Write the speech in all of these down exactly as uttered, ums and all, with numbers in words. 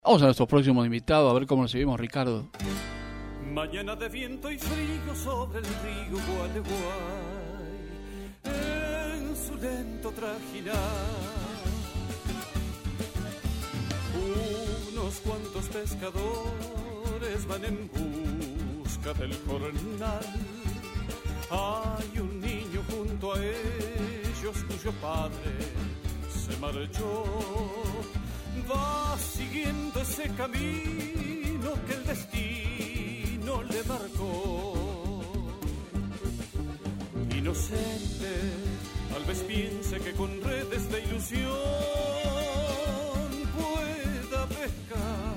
Vamos a nuestros próximos invitados, a ver cómo recibimos, Ricardo. Mañana de viento y frío sobre el río Gualeguay, en su lento trajinar, unos cuantos pescadores van en busca del jornal. Hay un niño junto a ellos cuyo padre se marchó. Va siguiendo ese camino que el destino le marcó. Inocente, tal vez piense que con redes de ilusión pueda pescar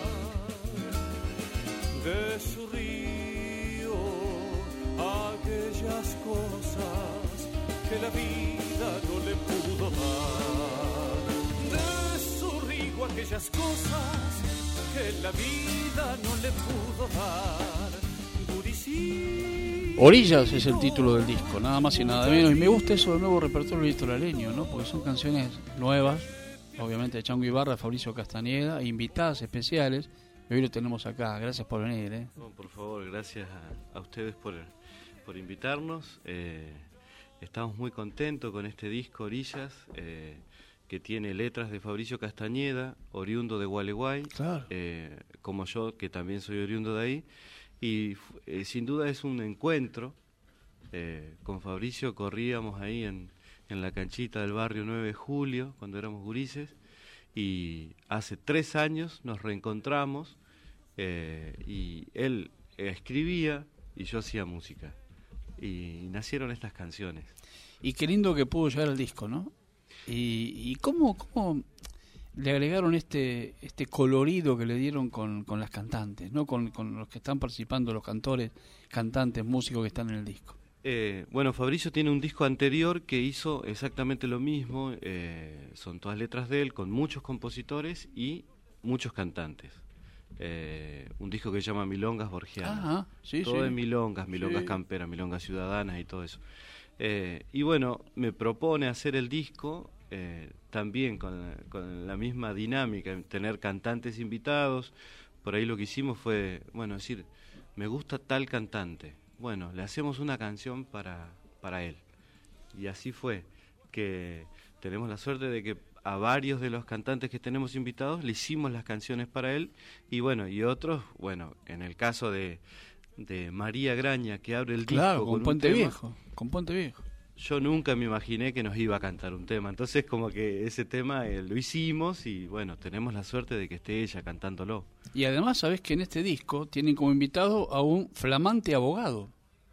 de su río aquellas cosas que la vida no le pudo dar. De su río aquellas cosas que la vida no le pudo dar. Guricí. Orillas es el título del disco, nada más y nada menos. Y me gusta eso del nuevo repertorio litoraleño, ¿no? Porque son canciones nuevas, obviamente de Chango Ibarra, Fabricio Castañeda, invitadas especiales. Y hoy lo tenemos acá. Gracias por venir, ¿eh? No, por favor, gracias a, a ustedes por, por invitarnos. Eh, estamos muy contentos con este disco Orillas, eh, que tiene letras de Fabricio Castañeda, oriundo de Gualeguay, claro. eh, como yo, que también soy oriundo de ahí. Y eh, sin duda es un encuentro. Eh, con Fabricio corríamos ahí en, en la canchita del barrio nueve de julio, cuando éramos gurises, y hace tres años nos reencontramos, eh, y él escribía y yo hacía música, y nacieron estas canciones. Y qué lindo que pudo llegar al disco, ¿no? Y, y cómo, cómo le agregaron este este colorido que le dieron con, con las cantantes, ¿no? Con, con los que están participando, los cantores, cantantes, músicos que están en el disco. Eh, bueno, Fabricio tiene un disco anterior que hizo exactamente lo mismo, eh, son todas letras de él, con muchos compositores y muchos cantantes. Eh, un disco que se llama Milongas Borgianas. Ajá, sí, todo sí. de milongas, milongas Sí. camperas, milongas ciudadanas y todo eso. Eh, y bueno, me propone hacer el disco eh, también con, con la misma dinámica, tener cantantes invitados. Por ahí lo que hicimos fue, bueno, decir, me gusta tal cantante. Bueno, le hacemos una canción para, para él. Y así fue, que tenemos la suerte de que a varios de los cantantes que tenemos invitados le hicimos las canciones para él. Y bueno, y otros, bueno, en el caso de, de María Graña, que abre el Claro, disco con con Puente un tema, Viejo, con Puente Viejo. yo nunca me imaginé que nos iba a cantar un tema. Entonces como que ese tema eh, lo hicimos y bueno, tenemos la suerte de que esté ella cantándolo. Y además, sabés que en este disco tienen como invitado a un flamante abogado,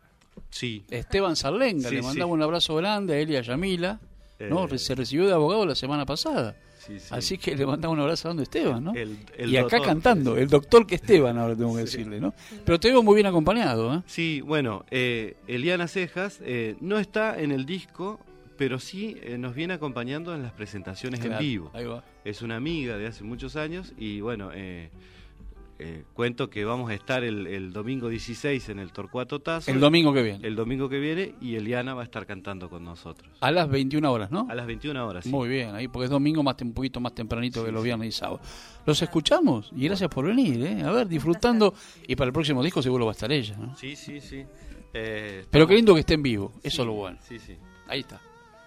Sí. Esteban Sarlenga. Sí, Le mandamos sí. un abrazo grande a él y a Yamila, ¿no? Eh, Se recibió de abogado la semana pasada. Sí, sí. Así que le mandamos un abrazo a Esteban, ¿no? El- el y acá doctor. cantando, el doctor que Esteban, ahora tengo que Sí. decirle, ¿no? Pero te veo muy bien acompañado, ¿eh? Sí, bueno, eh, Eliana Cejas eh, no está en el disco, pero sí eh, nos viene acompañando en las presentaciones Claro, en vivo. ahí va. Es una amiga de hace muchos años y bueno, eh, eh, cuento que vamos a estar el, el domingo dieciséis en el Torcuato Tazo. El domingo que viene. El domingo que viene y Eliana va a estar cantando con nosotros. A las veintiuna horas, ¿no? A las veintiuna horas, sí. Muy bien, ahí porque es domingo más un poquito más tempranito que los viernes y sábados. Los escuchamos y gracias por venir, ¿eh? A ver, disfrutando. Y para el próximo disco seguro va a estar ella, ¿no? Sí, sí, sí. Eh, Pero qué lindo que esté en vivo, eso sí, es lo bueno. Sí, sí. Ahí está.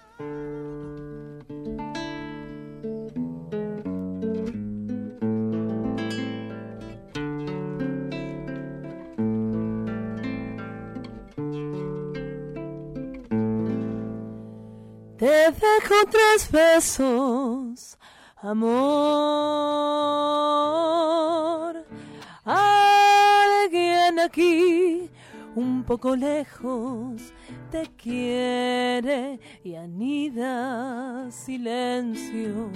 Te dejo tres besos, amor. Alguien aquí, un poco lejos, te quiere y anida silencio.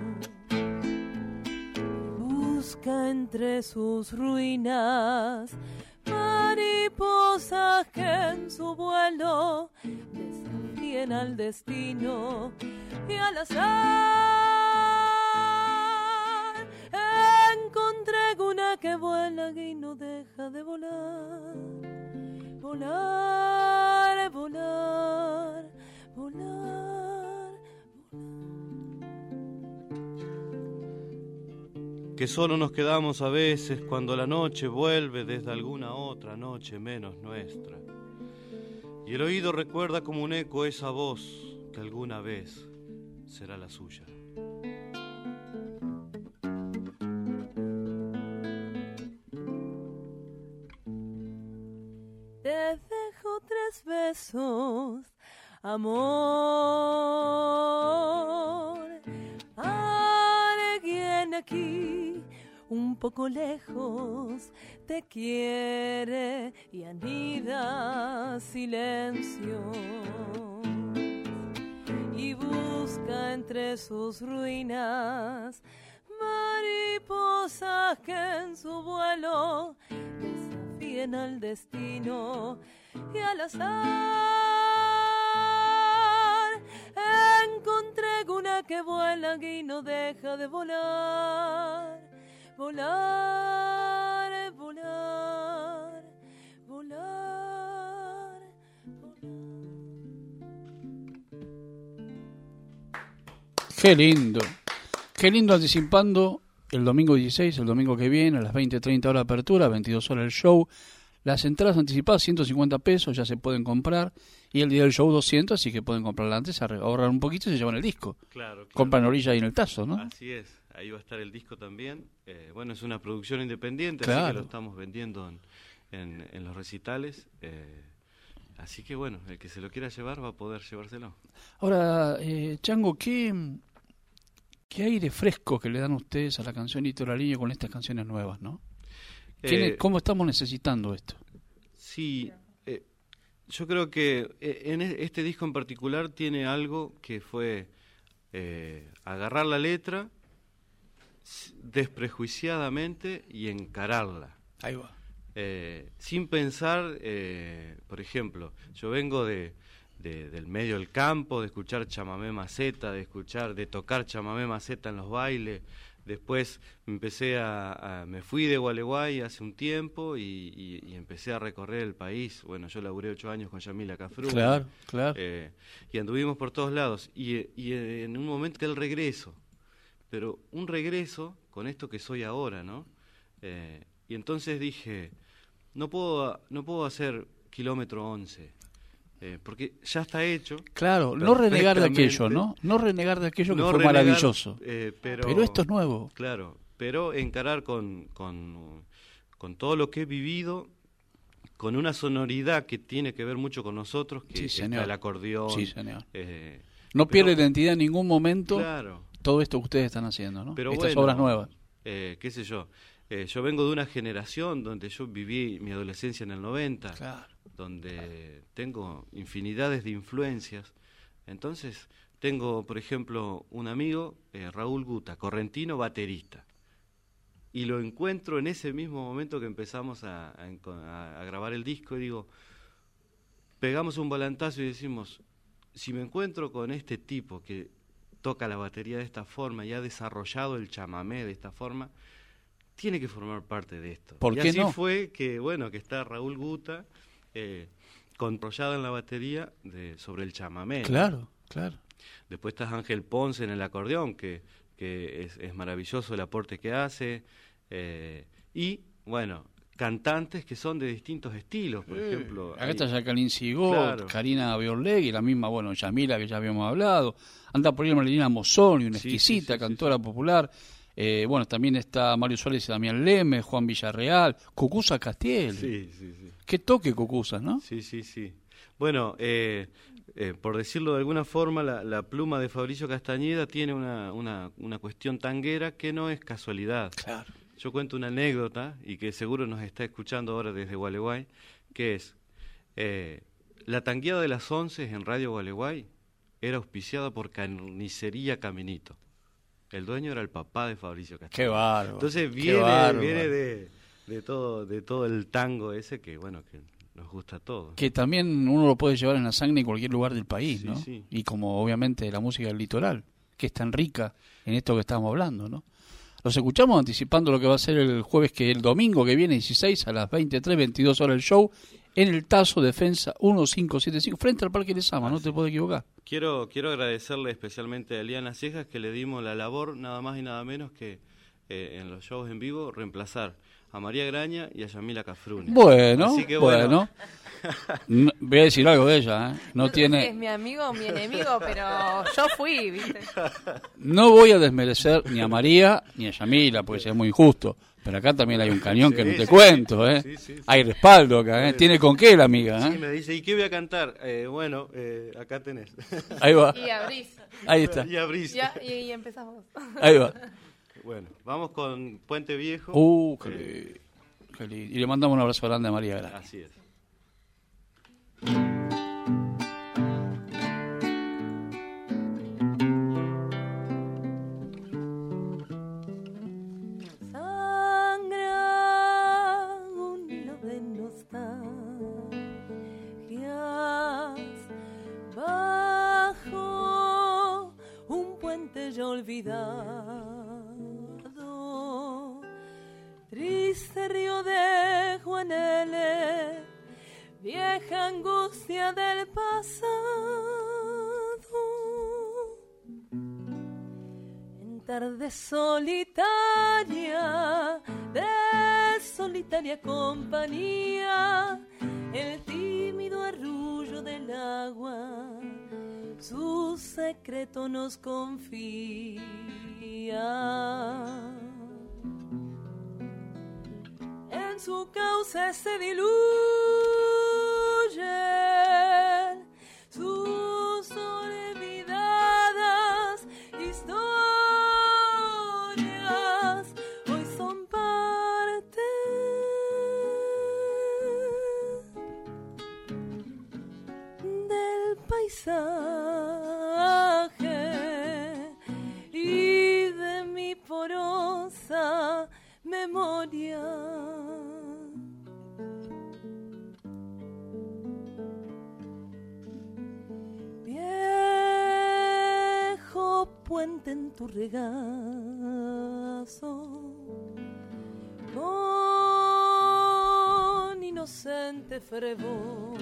Busca entre sus ruinas mariposas que en su vuelo desafíen al destino y al azar. Encontré una que vuela y no deja de volar, volar, volar, volar. que solo nos quedamos a veces cuando la noche vuelve desde alguna otra noche menos nuestra. Y el oído recuerda como un eco esa voz que alguna vez será la suya. Te dejo tres besos, amor. Alguien aquí, un poco lejos, te quiere y anida silencio. Y busca entre sus ruinas mariposas que en su vuelo desafíen al destino y al azar. Encontré una que vuela y no deja de volar, volar, volar, volar, volar. Qué lindo, qué lindo, anticipando el domingo dieciséis, el domingo que viene, a las veinte treinta horas de apertura, veintidós horas el show. Las entradas anticipadas, ciento cincuenta pesos, ya se pueden comprar. Y el día del show, doscientos, así que pueden comprarla antes, ahorrar un poquito y se llevan el disco. Claro, claro. Compran orilla ahí en el Tazo, ¿no? Así es, ahí va a estar el disco también. Eh, bueno, es una producción independiente, Claro. así que lo estamos vendiendo en, en, en los recitales. Eh, así que bueno, el que se lo quiera llevar va a poder llevárselo. Ahora, eh, Chango, ¿qué, ¿qué aire fresco que le dan ustedes a la canción Litoraleño con estas canciones nuevas, no? Eh, ¿Cómo estamos necesitando esto? Sí, eh, yo creo que eh, en este disco en particular tiene algo que fue eh, agarrar la letra desprejuiciadamente y encararla. Ahí va. Eh, sin pensar, eh, por ejemplo, yo vengo de, de, del medio del campo, de escuchar chamamé maceta, de escuchar, de tocar chamamé maceta en los bailes. Después empecé a, a me fui de Gualeguay hace un tiempo y, y, y empecé a recorrer el país. Bueno, yo laburé ocho años con Yamila Cafrú. Claro, claro. Eh, y anduvimos por todos lados. Y, y en un momento que el regreso, pero un regreso con esto que soy ahora, ¿no? Eh, y entonces dije, no puedo, no puedo hacer kilómetro once. Eh, porque ya está hecho. Claro, no renegar de aquello, ¿no? No renegar de aquello que no fue renegar, maravilloso. Eh, pero, pero esto es nuevo. Claro, pero encarar con, con, con todo lo que he vivido, con una sonoridad que tiene que ver mucho con nosotros, que Sí, está señor. el acordeón. Sí, señor. Eh, No pero- pierde identidad en ningún momento Claro, todo esto que ustedes están haciendo, ¿no? pero Estas bueno, obras nuevas. eh, qué sé yo. Eh, yo vengo de una generación donde yo viví mi adolescencia en el noventa. Claro. Donde tengo infinidades de influencias. Entonces, tengo, por ejemplo, un amigo, eh, Raúl Guta, correntino, baterista. Y lo encuentro en ese mismo momento que empezamos a, a, a grabar el disco y digo, pegamos un volantazo y decimos, si me encuentro con este tipo que toca la batería de esta forma y ha desarrollado el chamamé de esta forma, tiene que formar parte de esto. ¿Por y qué así no? fue que, bueno, que está Raúl Guta, eh, enrollado en la batería de, sobre el chamamé. Claro, claro. Después está Ángel Ponce en el acordeón, que, que es, es maravilloso el aporte que hace. Eh, y, bueno, cantantes que son de distintos estilos, por ejemplo. Acá hay- está Jacqueline Sigot, Claro. Karina Biorlegui, la misma, bueno, Yamila, que ya habíamos hablado. Anda por ahí Marilina Mozzoni, una Sí, exquisita sí, sí, cantora popular. Eh, bueno, también está Mario Suárez y Damián Leme, Juan Villarreal, Cucuza Castiel. Sí, sí, sí. Qué toque Cucuza, ¿no? Sí, sí, sí. Bueno, eh, eh, por decirlo de alguna forma, la, la pluma de Fabricio Castañeda tiene una, una, una cuestión tanguera que no es casualidad. Claro. Yo cuento una anécdota, y que seguro nos está escuchando ahora desde Gualeguay, que es, eh, la tangueada de las once en Radio Gualeguay era auspiciada por Carnicería Caminito. El dueño era el papá de Fabricio Castañeda. Qué bárbaro. Entonces qué viene, bárbaro. viene de, de, todo, de todo el tango ese que, bueno, que nos gusta a todos. Que también uno lo puede llevar en la sangre en cualquier lugar del país, Sí, ¿no? sí. Y como obviamente la música del litoral, que es tan rica en esto que estamos hablando, ¿no? Los escuchamos anticipando lo que va a ser el jueves, que el domingo que viene, dieciséis, a las veintitrés, veintidós horas el show, en el Tazo Defensa mil quinientos setenta y cinco, frente al Parque Lezama, no te puedo equivocar. Quiero, quiero agradecerle especialmente a Eliana Cejas, que le dimos la labor nada más y nada menos que eh, en los shows en vivo, reemplazar a María Graña y a Yamila Cafrune. Bueno, Así que bueno. No, voy a decir algo de ella, ¿eh? No No sé tiene... si es mi amigo o mi enemigo, pero yo fui, ¿viste? No voy a desmerecer ni a María ni a Yamila, porque sería muy injusto. Pero acá también hay un cañón Sí, que no te sí, cuento, ¿eh? sí, sí, sí. Hay respaldo acá, ¿eh? Tiene con qué la amiga, Sí, ¿eh? me dice, ¿y qué voy a cantar? Eh, bueno, eh, acá tenés. Ahí va, Y abrís. ahí está, Y abrís. Ya, y, y empezamos. ahí va. Bueno, vamos con Puente Viejo. Uh, qué Eh, lindo, qué lindo. Y le mandamos un abrazo grande a María Graña. así es. Sangra un hilo de nostalgias bajo un puente ya olvidado. Triste río de Juanele, vieja angustia del pasado. En tarde solitaria, de solitaria compañía, el tímido arrullo del agua su secreto nos confía. En su cauce se diluyen sus olvidadas historias, hoy son parte del paisaje y de mi porosa memoria. Viejo puente en tu regazo, con inocente fervor,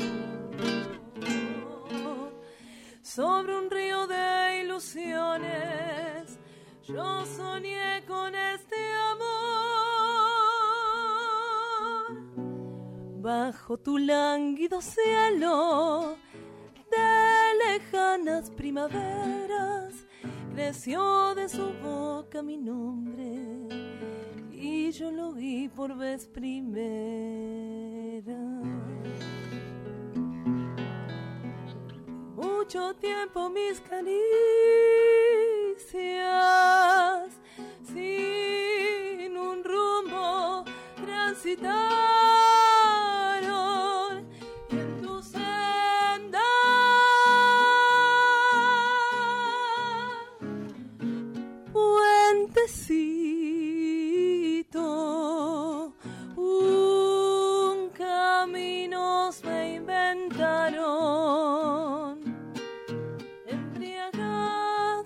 sobre un río de ilusiones, yo soñé con este amor. Bajo tu lánguido cielo de lejanas primaveras, creció de su boca mi nombre y yo lo oí por vez primera. Mucho tiempo mis caricias sin un rumbo transitaron, y en tu senda puentecito, un camino me inventaron, embriagado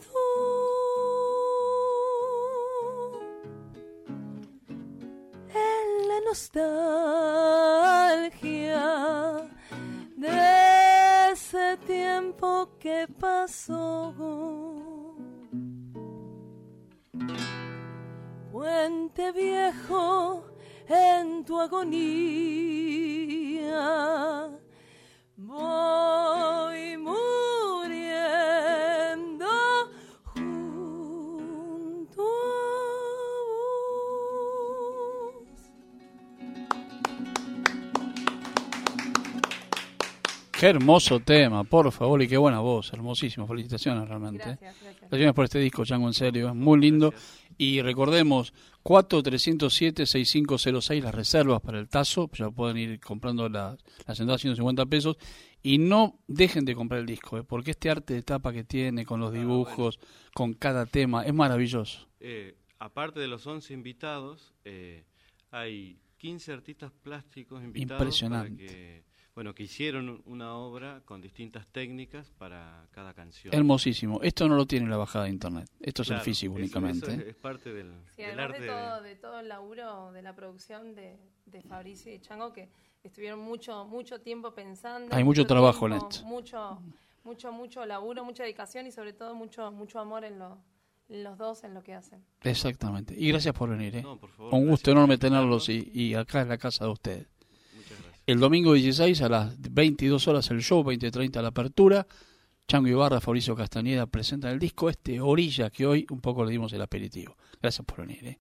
en la nostalgia de ese tiempo que pasó. Puente viejo, en tu agonía voy muriendo junto a vos. Qué hermoso tema, por favor, y qué buena voz, hermosísimo, felicitaciones realmente. Gracias, gracias. Felicitaciones por este disco, Chango, en serio, es muy lindo. Gracias. Y recordemos, cuatro tres cero siete seis cinco cero seis, las reservas para el Tazo, ya pueden ir comprando las, las entradas, ciento cincuenta pesos, y no dejen de comprar el disco, ¿eh? Porque este arte de tapa que tiene, con los dibujos, con cada tema, es maravilloso. Eh, aparte de los once invitados, eh, hay quince artistas plásticos invitados. Impresionante. Para que, bueno, que hicieron una obra con distintas técnicas para cada canción. Hermosísimo. Esto no lo tiene la bajada de internet, esto es Claro, el físico eso- únicamente. eso ¿eh? es, es parte del, Sí, del además arte. de todo, de todo el laburo de la producción de, de Fabricio y Chango, que estuvieron mucho mucho tiempo pensando. Hay mucho trabajo en tiempo, esto. Mucho, mucho, mucho laburo, mucha dedicación y sobre todo mucho mucho amor en lo, los dos en lo que hacen. Exactamente. Y gracias por venir. ¿eh? No, por favor, Un gusto gracias enorme por tenerlos invitarnos. y, y acá en la casa de ustedes. Muchas gracias. El domingo dieciséis a las veintidós horas el show, veinte treinta la apertura. Chango Ibarra, Fabricio Castañeda presentan el disco este Orilla, que hoy un poco le dimos el aperitivo. Gracias por venir. ¿eh?